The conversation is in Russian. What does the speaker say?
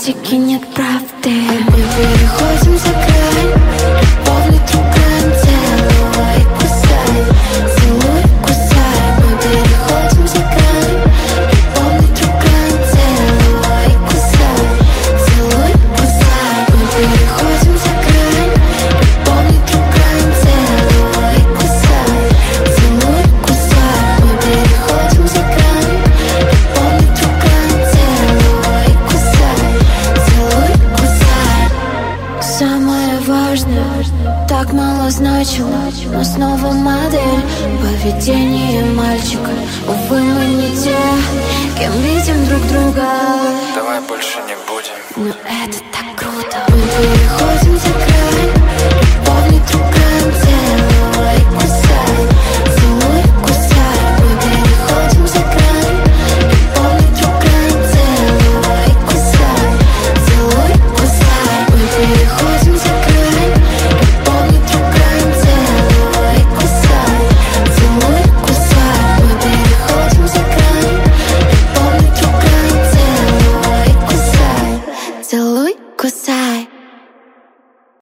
романтики нет правды. Мы переходим за грань, любовный труган. Целуй и кусай, целуй и кусай. Мы переходим за грань, любовный труган. Целуй и кусай, целуй и кусай. Мы переходим за грань, любовный труган. Целуй и кусай, целуй и кусай. Мы переходим за грань, любовный труган. Целуй и кусай, целуй и кусай. Самое важное так мало значило, но снова модель поведения мальчика. Увы, мы не те, кем видим друг друга. Давай больше не будем. Но это так круто. Мы переходим за грань.